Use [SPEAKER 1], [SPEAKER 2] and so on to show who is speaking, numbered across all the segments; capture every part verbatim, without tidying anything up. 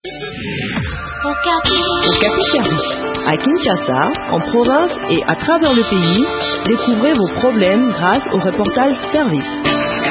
[SPEAKER 1] Okapi Service. À Kinshasa, en province et à travers le pays, découvrez vos problèmes grâce au reportage service.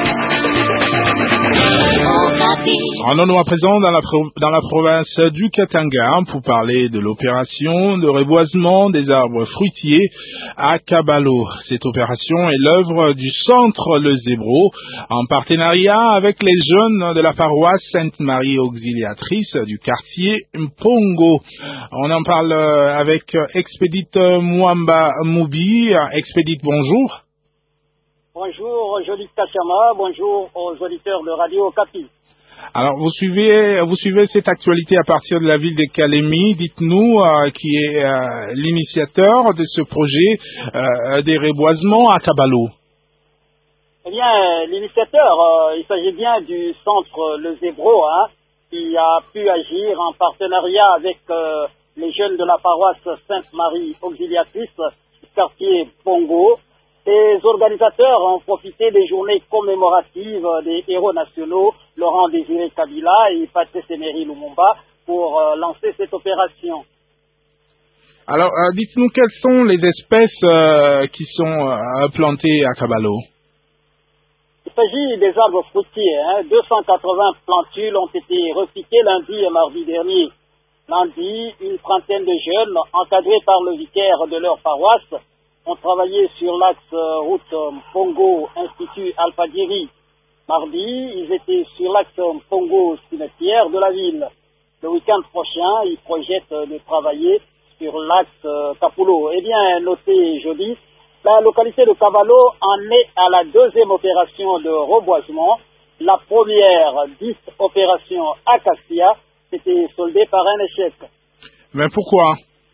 [SPEAKER 2] En nous à présent dans la, pro- dans la province du Katanga pour parler de l'opération de reboisement des arbres fruitiers à Kabalo. Cette opération est l'œuvre du Centre Le Zébro en partenariat avec les jeunes de la paroisse Sainte-Marie Auxiliatrice du quartier Mpongo. On en parle avec Expédite Mwamba Moubi. Expédite, bonjour.
[SPEAKER 3] Bonjour, Jolite Kachama, bonjour aux auditeurs de Radio Okapi.
[SPEAKER 2] Alors, vous suivez, vous suivez cette actualité à partir de la ville de Kalemi. Dites-nous euh, qui est euh, l'initiateur de ce projet euh, des reboisements à Kabalo.
[SPEAKER 3] Eh bien, l'initiateur, euh, il s'agit bien du centre Le Zébro, hein, qui a pu agir en partenariat avec euh, les jeunes de la paroisse Sainte-Marie Auxiliatrice du quartier Pongo. Les organisateurs ont profité des journées commémoratives des héros nationaux Laurent Désiré Kabila et Patrice Emery Lumumba pour euh, lancer cette opération.
[SPEAKER 2] Alors, euh, dites-nous quelles sont les espèces euh, qui sont euh, plantées à Kabalo.
[SPEAKER 3] Il s'agit des arbres fruitiers. Hein. deux cent quatre-vingts plantules ont été repiquées lundi et mardi dernier. Lundi, une trentaine de jeunes, encadrés par le vicaire de leur paroisse, ont travaillé sur l'axe euh, route euh, Pongo Institut Alpha-Diri. Mardi, ils étaient sur l'axe euh, Pongo cimetière de la ville. Le week-end prochain, ils projettent euh, de travailler sur l'axe euh, Kapulo. Eh bien, notez jeudi, la localité de Kabalo en est à la deuxième opération de reboisement. La première, dite opération Acacia, s'était soldée par un échec.
[SPEAKER 2] Mais pourquoi?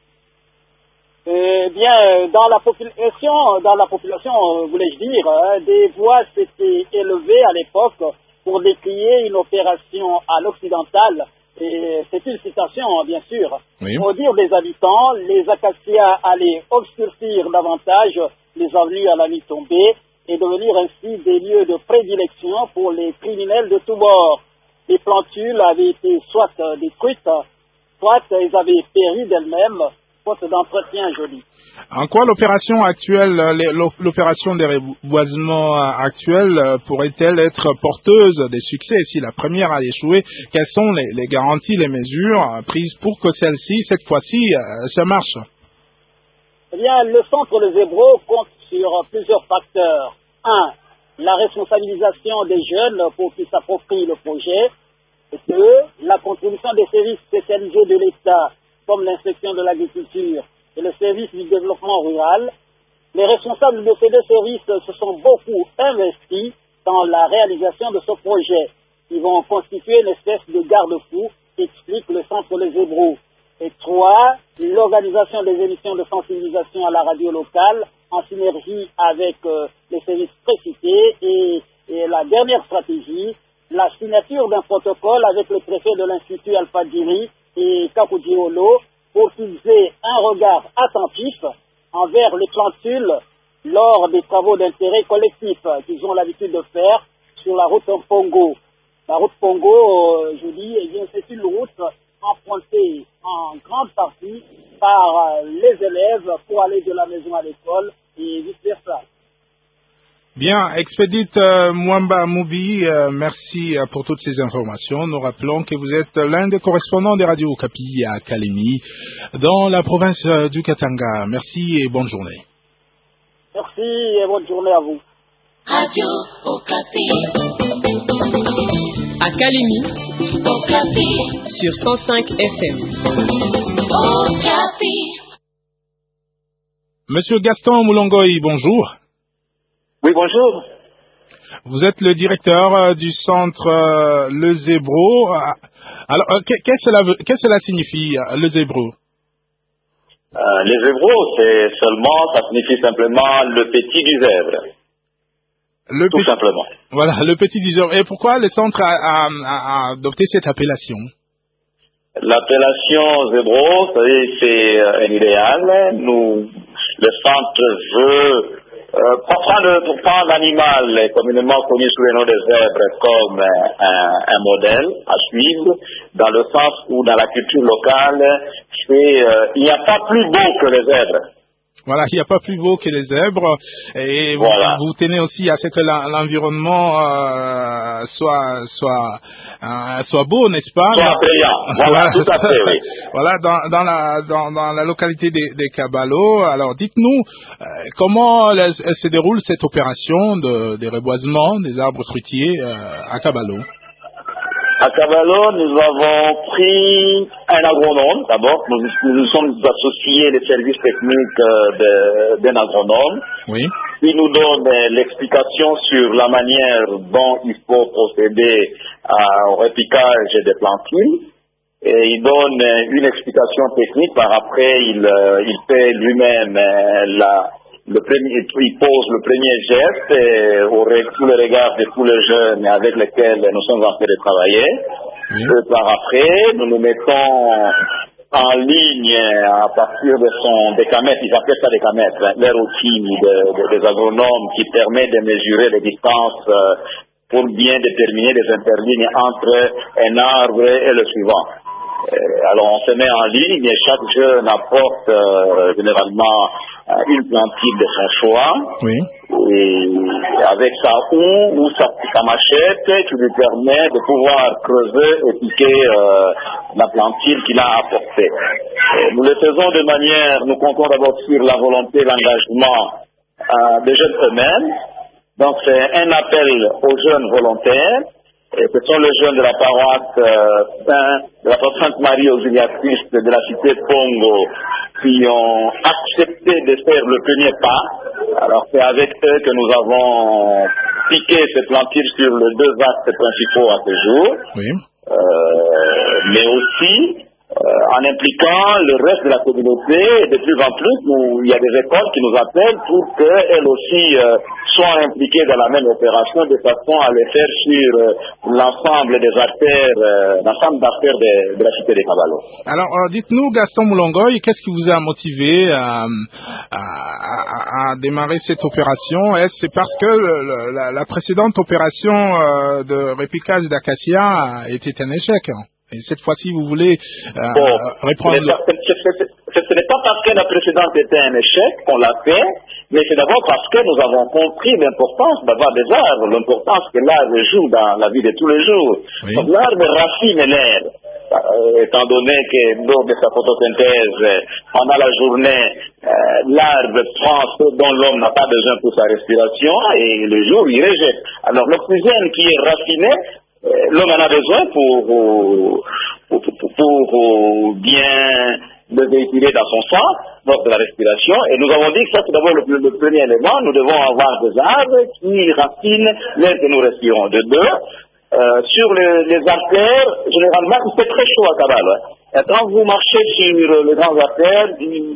[SPEAKER 3] Eh bien, dans la population, dans la population, voulais-je dire, hein, des voix s'étaient élevées à l'époque pour décrier une opération à l'occidental. Et c'est une citation, bien sûr.
[SPEAKER 2] Oui.
[SPEAKER 3] Pour dire des habitants, les acacias allaient obscurcir davantage les avenues à la nuit tombée et devenir ainsi des lieux de prédilection pour les criminels de tous bords. Les plantules avaient été soit détruites, soit elles avaient péri d'elles-mêmes, faute d'entretien joli.
[SPEAKER 2] En quoi l'opération actuelle, l'opération des reboisements actuelle pourrait-elle être porteuse des succès? Si la première a échoué, quelles sont les, les garanties, les mesures prises pour que celle-ci, cette fois-ci, ça marche?
[SPEAKER 3] Eh bien, le centre Le Zébro compte sur plusieurs facteurs. Un, la responsabilisation des jeunes pour qu'ils s'approprient le projet. Deux, la contribution des services spécialisés de l'État, comme l'inspection de l'agriculture et le service du développement rural. Les responsables de ces deux services se sont beaucoup investis dans la réalisation de ce projet. Ils vont constituer une espèce de garde-fou, explique le centre Le Zébro. Et trois, l'organisation des émissions de sensibilisation à la radio locale en synergie avec euh, les services précités. Et, et la dernière stratégie, la signature d'un protocole avec le préfet de l'Institut Alpha-Diri et Kakudiolo pour qu'ils aient un regard attentif envers les plantules lors des travaux d'intérêt collectif qu'ils ont l'habitude de faire sur la route Pongo. La route Pongo, euh, je dis, eh bien, c'est une route empruntée en grande partie par euh, les élèves pour aller de la maison à l'école et vice-versa.
[SPEAKER 2] Bien, Expédite euh, Mwamba Moubi, euh, merci euh, pour toutes ces informations. Nous rappelons que vous êtes l'un des correspondants des radios Okapi à Kalemi, dans la province euh, du Katanga. Merci et bonne journée.
[SPEAKER 3] Merci et bonne journée à vous.
[SPEAKER 4] Radio Okapi. À Kalemi, Okapi. Sur cent cinq F M. Okapi.
[SPEAKER 2] Monsieur Gaston Moulongoy, bonjour.
[SPEAKER 5] Oui, bonjour.
[SPEAKER 2] Vous êtes le directeur euh, du centre euh, Le Zébro. Alors, euh, qu'est-ce que cela, veut- qu'est-ce que cela signifie, euh, Le Zébro?
[SPEAKER 5] Euh, les zébros, c'est seulement, ça signifie simplement le petit du zèbre.
[SPEAKER 2] Le
[SPEAKER 5] Tout
[SPEAKER 2] petit-
[SPEAKER 5] simplement.
[SPEAKER 2] Voilà, le petit du zèbre. Et pourquoi le centre a, a- a- a adopté cette appellation?
[SPEAKER 5] L'appellation zébro, c'est, c'est euh, un idéal. Nous, le centre veut Euh, pour prendre, pour prendre l'animal communément connu sous le nom des zèbres comme euh, un, un modèle à suivre, dans le sens où dans la culture locale, c'est, euh, il n'y a pas plus beau que les zèbres.
[SPEAKER 2] Voilà, il n'y a pas plus beau que les zèbres. Et vous,
[SPEAKER 5] voilà.
[SPEAKER 2] vous tenez aussi à ce que l'environnement euh, soit soit euh, soit beau, n'est-ce pas?
[SPEAKER 5] Soit attrayant. Voilà, voilà, tout à fait, oui.
[SPEAKER 2] Voilà, dans, dans la dans, dans la localité des, des Kabalo. Alors, dites-nous euh, comment elle, elle se déroule cette opération de, de reboisement des arbres fruitiers euh, à Kabalo.
[SPEAKER 5] À Kabalo, nous avons pris un agronome, d'abord. Nous, nous nous sommes associés les services techniques euh, d'un agronome.
[SPEAKER 2] Oui.
[SPEAKER 5] Il nous donne euh, l'explication sur la manière dont il faut procéder à, au repiquage des plantules. Et il donne euh, une explication technique. Par après, il, euh, il fait lui-même euh, la... Le premier, il pose le premier geste et au, sous le regard de tous les jeunes avec lesquels nous sommes en train de travailler. Oui. Et par après, nous nous mettons en ligne à partir de son décamètre, ils appellent ça décamètre, hein, leur outil de, de, des agronomes qui permet de mesurer les distances euh, pour bien déterminer les interlignes entre un arbre et le suivant. Euh, alors on se met en ligne et chaque jeune apporte euh, généralement euh, une plantille de son choix.
[SPEAKER 2] Oui.
[SPEAKER 5] Et avec sa houe ou sa, sa machette qui lui permet de pouvoir creuser et piquer euh, la plantille qu'il a apportée. Et nous le faisons de manière, nous comptons d'abord sur la volonté, l'engagement euh, des jeunes eux-mêmes. Donc c'est un appel aux jeunes volontaires. Et ce sont les jeunes de la paroisse euh, Saint, de la paroisse Sainte-Marie Auxiliatrice de la cité Pongo qui ont accepté de faire le premier pas. Alors c'est avec eux que nous avons piqué ces plantures sur les deux axes principaux à ce jour.
[SPEAKER 2] Oui.
[SPEAKER 5] Euh, mais aussi euh, en impliquant le reste de la communauté. Et de plus en plus, nous, il y a des écoles qui nous appellent pour qu'elles aussi euh, soient impliquées dans la même opération de façon à les faire sur euh, l'ensemble des artères, euh, l'ensemble d'artères de, de la cité de Kabalo.
[SPEAKER 2] Alors, euh, dites-nous, Gaston Moulongoy, qu'est-ce qui vous a motivé à, à, à, à démarrer cette opération? Est-ce c'est parce que le, la, la précédente opération euh, de repiquage d'acacia était un échec? Et cette fois-ci, vous voulez euh,
[SPEAKER 5] bon,
[SPEAKER 2] reprendre...
[SPEAKER 5] Ce n'est pas parce que la précédente était un échec qu'on l'a fait, mais c'est d'abord parce que nous avons compris l'importance d'avoir des arbres, l'importance que l'arbre joue dans la vie de tous les jours. Oui. Donc l'arbre racine l'air, euh, étant donné que lors de sa photosynthèse, pendant la journée, euh, l'arbre prend ce dont l'homme n'a pas besoin pour sa respiration, et le jour, il rejette. Alors l'oxygène qui est raciné, l'homme en a besoin pour, pour, pour, pour bien le véhiculer dans son sang, lors de la respiration. Et nous avons dit que ça, c'est d'abord le, le premier élément. Nous devons avoir des arbres qui racinent l'air que nous respirons. De deux, euh, sur les, les artères, généralement, il fait très chaud à Kabalo. Hein. Et quand vous marchez sur les grandes artères,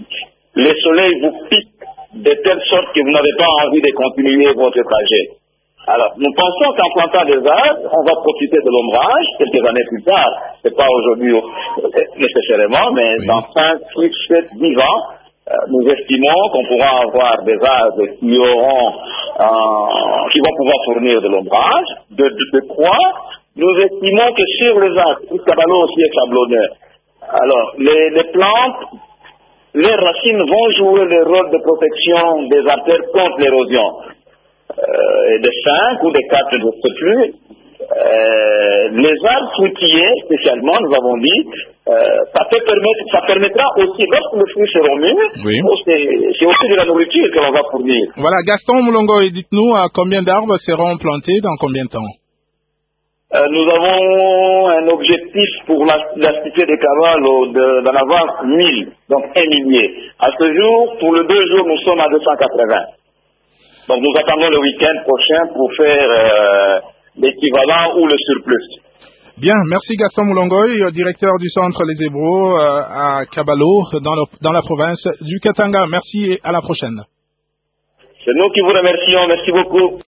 [SPEAKER 5] le soleil vous pique de telle sorte que vous n'avez pas envie de continuer votre trajet. Alors, nous pensons qu'en plantant des arbres, on va profiter de l'ombrage quelques années plus tard. C'est pas aujourd'hui nécessairement, mais oui. Dans cinq, six, sept, dix ans, euh, nous estimons qu'on pourra avoir des arbres qui auront, euh, qui vont pouvoir fournir de l'ombrage. De, de, de quoi? Nous estimons que sur les arbres, tout Kabalo aussi est sablonneux. Alors, les, les plantes, les racines vont jouer le rôle de protection des artères contre l'érosion. Euh, de cinq ou de quatre, je ne sais plus. Euh, les arbres fruitiers, spécialement, nous avons dit, euh, ça, peut permettre, ça permettra aussi, lorsque les fruits seront mûrs, oui. c'est aussi de la nourriture que l'on va fournir.
[SPEAKER 2] Voilà, Gaston Moulongoy, dites-nous euh, combien d'arbres seront plantés dans combien de temps?
[SPEAKER 5] euh, Nous avons un objectif pour la, la cité de Kabalo d'en avoir mille, donc un millier. À ce jour, pour les deux jours, nous sommes à deux cent quatre-vingts. Donc nous attendons le week-end prochain pour faire euh, l'équivalent ou le surplus.
[SPEAKER 2] Bien, merci Gaston Moulongoy, directeur du centre Les Hébros euh, à Kabalo, dans, le, dans la province du Katanga. Merci et à la prochaine.
[SPEAKER 5] C'est nous qui vous remercions, merci beaucoup.